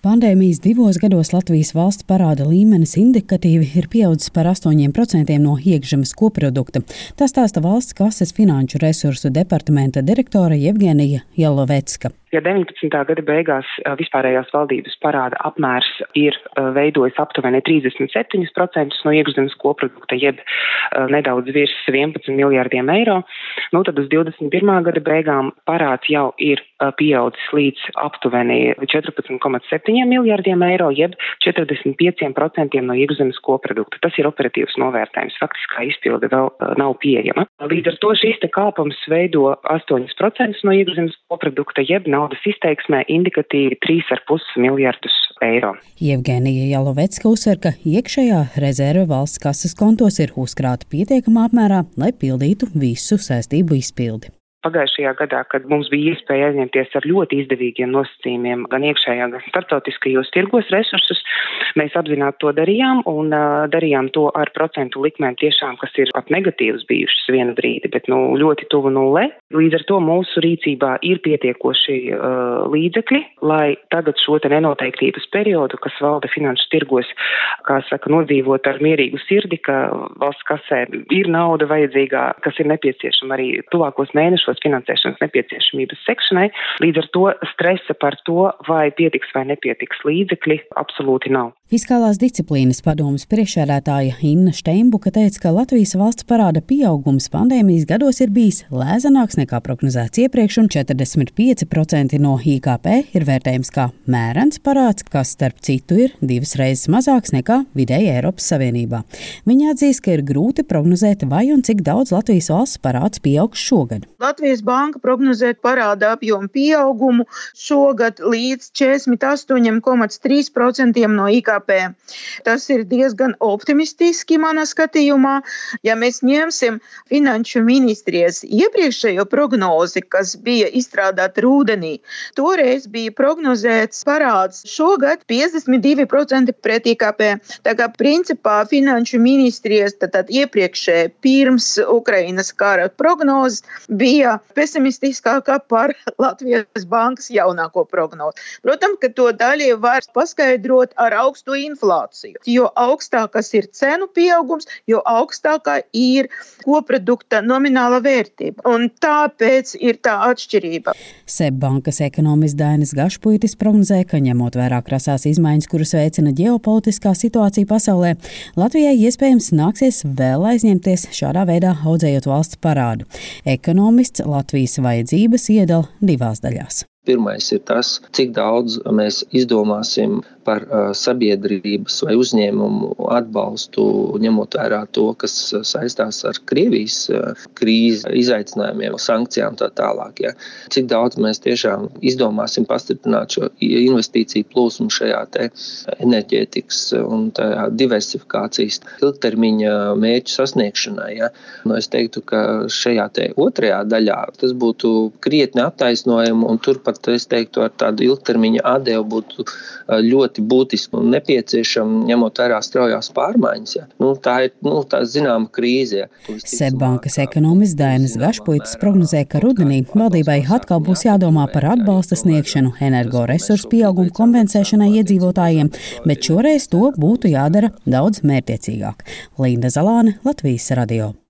Pandēmijas 2 gados Latvijas valsts parāda līmenis indikatīvi ir pieaudzis par 8% no iekšzemes koprodukta. Tā stāsta Valsts kases finanšu resursu departamenta direktore Jevgenija Jalovecka. Ja 19. gada beigās vispārējās valdības parāda apmērs ir veidojis aptuveni 37% no iekšzemes koprodukta, jeb nedaudz virs 11 miljārdiem eiro, tad uz 21. gada beigām parāds jau ir pieaudzis līdz aptuveni 14,7 miljārdiem eiro, jeb 45% no iekšzemes koprodukta. Tas ir operatīvs novērtējums, faktiskā izpilde vēl nav pieejama. Līdz ar to šis kāpums veido 8% no iekšzemes koprodukta, jeb naudas izteiksmē indikatīvi 3,5 miljardus eiro. Jevgenija Jalovecka uzsver, ka iekšējā rezerve valsts kases kontos ir uzkrāta pietiekamā apmērā, lai pildītu visu saistību izpildi. Pagājušajā gadā, kad mums bija iespēja aizņemties ar ļoti izdevīgiem nosacījumiem gan iekšējā, gan starptautiskajos tirgos resursus, mēs apzināti to darījām un darījām to ar procentu likmēm tiešām, kas ir pat negatīvas bijušas vienu brīdi, bet ļoti tuvu nulle. Līdz ar to mūsu rīcībā ir pietiekoši līdzekļi, lai tagad šo nenoteiktības periodu, kas valda finanšu tirgos, nodzīvot ar mierīgu sirdi, ka valsts kasē ir nauda vajadzīgā, kas ir nepieciešama arī tuvākos mēnešos finansēšanas nepieciešamības sekšanai. Līdz ar to stresa par to, vai pietiks vai nepietiks līdzekļi, absolūti nav. Fiskālās disciplīnas padomes priekšsēdētāja Inna Steinbuka teica, ka Latvijas valsts parāda pieaugums pandēmijas gados ir bijis lēzāks nekā prognozēts iepriekš, un 45% no IKP ir vērtējums kā mērens parāds, kas starp citu ir 2 reizes mazāks nekā vidēji Eiropas Savienībā. Viņa atzīst, ka ir grūti prognozēt, vai un cik daudz Latvijas valsts parāds pieaugs šogad. Latvijas banka prognozē parāda apjomu pieaugumu šogad līdz 48,3% no IKP. Tas ir diezgan optimistiski manā skatījumā. Ja mēs ņemsim finanšu ministrijas iepriekšējo prognozi, kas bija izstrādāta rudenī, toreiz bija prognozēts parāds šogad 52% pret IKP. Tā kā principā finanšu ministrijas tad iepriekšēji pirms Ukrainas kara prognozes bija pesimistiskākā par Latvijas bankas jaunāko prognozi. Protams, ka to daļai var paskaidrot ar augstu inflāciju. Jo augstākas ir cenu pieaugums, jo augstākā ir koprodukta nomināla vērtība. Un tāpēc ir tā atšķirība. SEB bankas ekonomists Dainis Gašpuitis prognozē, ka ņemot vērā krasās izmaiņas, kuras veicina ģeopolitiskā situācija pasaulē, Latvijai iespējams nāksies vēl aizņemties šādā veidā audzējot valsts parādu. Ekonomists Latvijas vajadzības iedala 2 daļās. Pirmais ir tas, cik daudz mēs izdomāsim par sabiedrības vai uzņēmumu atbalstu, ņemot vērā to, kas saistās ar Krievijas krīzes izaicinājumiem, sankcijām tā tālāk. Ja. Cik daudz mēs tiešām izdomāsim pastiprināt šo investīciju plūsmu šajā te enerģētikas un tajā diversifikācijas ilgtermiņa mērķu sasniegšanai. Ja. Es teiktu, ka šajā te otrajā daļā tas būtu krietni attaisnojami, un turpat es teiktu, ar tādu ilgtermiņa atdevu būtu ļoti būtiski un nepieciešama, ņemot vērā straujās pārmaiņas. Ja. Tā ir tā zināma krīze. Ja. SEB bankas ekonomists Dainis Gašpuitis prognozē, ka rudenī valdībai atkal būs jādomā par atbalsta sniegšanu energoresursu pieaugumu kompensēšanai iedzīvotājiem, bet šoreiz to būtu jādara daudz mērķtiecīgāk. Linda Zalāne, Latvijas radio.